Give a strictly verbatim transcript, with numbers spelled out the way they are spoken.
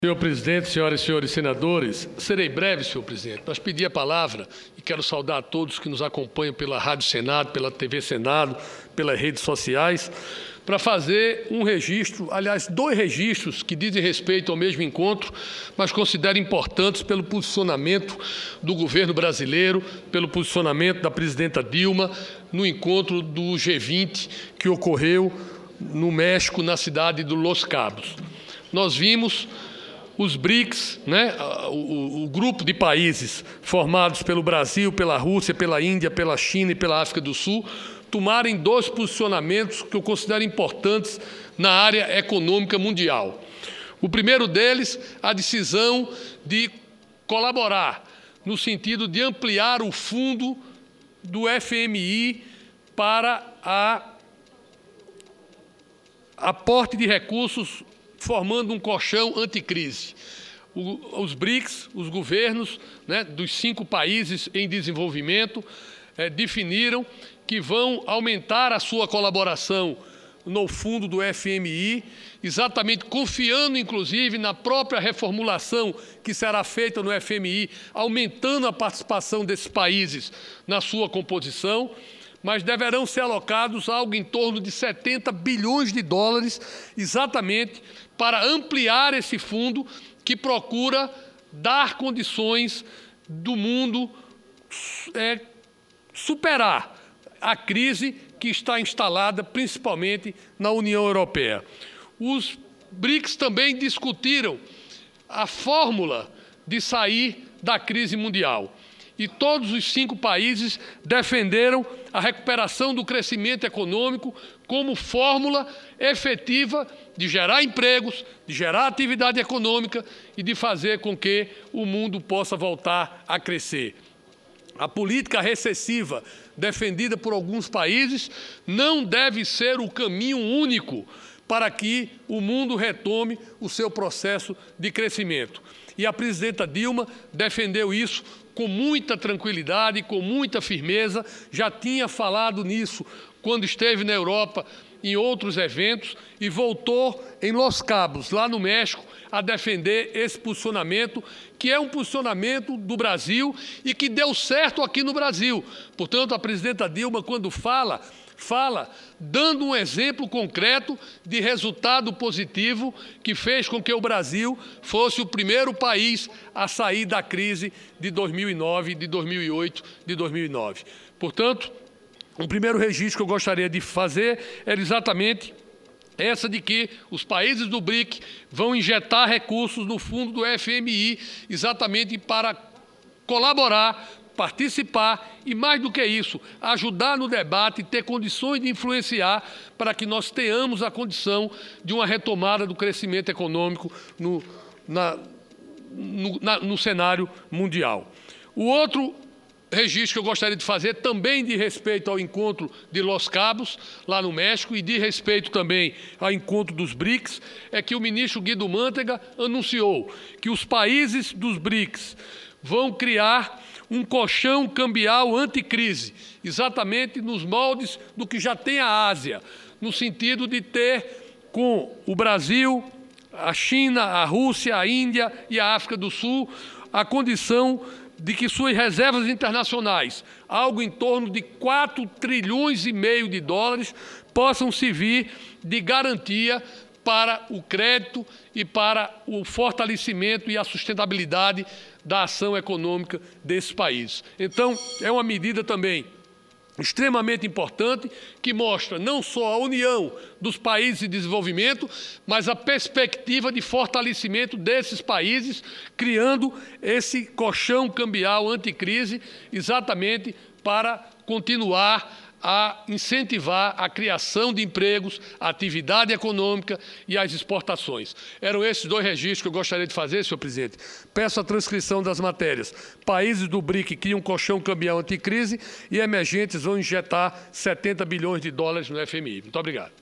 Senhor presidente, senhoras e senhores senadores, serei breve, senhor presidente, mas pedi a palavra e quero saudar a todos que nos acompanham pela Rádio Senado, pela T V Senado, pelas redes sociais, para fazer um registro, aliás, dois registros que dizem respeito ao mesmo encontro, mas considero importantes pelo posicionamento do governo brasileiro, pelo posicionamento da presidenta Dilma no encontro do G vinte que ocorreu no México, na cidade de Los Cabos. Nós vimos os BRICS, né, o, o, o grupo de países formados pelo Brasil, pela Rússia, pela Índia, pela China e pela África do Sul, tomarem dois posicionamentos que eu considero importantes na área econômica mundial. O primeiro deles, a decisão de colaborar no sentido de ampliar o fundo do F M I para a aporte de recursos, formando um colchão anticrise. O, os BRICS, os governos, né, dos cinco países em desenvolvimento, eh, definiram que vão aumentar a sua colaboração no fundo do F M I, exatamente confiando, inclusive, na própria reformulação que será feita no F M I, aumentando a participação desses países na sua composição, mas deverão ser alocados algo em torno de setenta bilhões de dólares, exatamente para ampliar esse fundo que procura dar condições do mundo é, superar a crise que está instalada principalmente na União Europeia. Os BRICS também discutiram a fórmula de sair da crise mundial. E todos os cinco países defenderam a recuperação do crescimento econômico como fórmula efetiva de gerar empregos, de gerar atividade econômica e de fazer com que o mundo possa voltar a crescer. A política recessiva defendida por alguns países não deve ser o caminho único para que o mundo retome o seu processo de crescimento. E a presidenta Dilma defendeu isso com muita tranquilidade, com muita firmeza, já tinha falado nisso quando esteve na Europa em outros eventos e voltou em Los Cabos, lá no México, a defender esse posicionamento, que é um posicionamento do Brasil e que deu certo aqui no Brasil. Portanto, a presidenta Dilma, quando fala, fala dando um exemplo concreto de resultado positivo que fez com que o Brasil fosse o primeiro país a sair da crise de dois mil e nove, de dois mil e oito, de dois mil e nove. Portanto, o primeiro registro que eu gostaria de fazer era exatamente essa de que os países do BRIC vão injetar recursos no fundo do F M I exatamente para colaborar, participar e, mais do que isso, ajudar no debate, ter condições de influenciar para que nós tenhamos a condição de uma retomada do crescimento econômico no, na, no, na, no cenário mundial. O outro registro que eu gostaria de fazer, também de respeito ao encontro de Los Cabos, lá no México, e de respeito também ao encontro dos BRICS, é que o ministro Guido Mantega anunciou que os países dos BRICS vão criar um colchão cambial anticrise, exatamente nos moldes do que já tem a Ásia, no sentido de ter com o Brasil, a China, a Rússia, a Índia e a África do Sul a condição de que suas reservas internacionais, algo em torno de quatro trilhões e meio de dólares, possam servir de garantia para o crédito e para o fortalecimento e a sustentabilidade da ação econômica desses países. Então, é uma medida também extremamente importante, que mostra não só a união dos países em desenvolvimento, mas a perspectiva de fortalecimento desses países, criando esse colchão cambial anticrise, exatamente para continuar a incentivar a criação de empregos, a atividade econômica e as exportações. Eram esses dois registros que eu gostaria de fazer, senhor presidente. Peço a transcrição das matérias. Países do BRIC criam um colchão cambial anticrise e emergentes vão injetar setenta bilhões de dólares no F M I. Muito obrigado.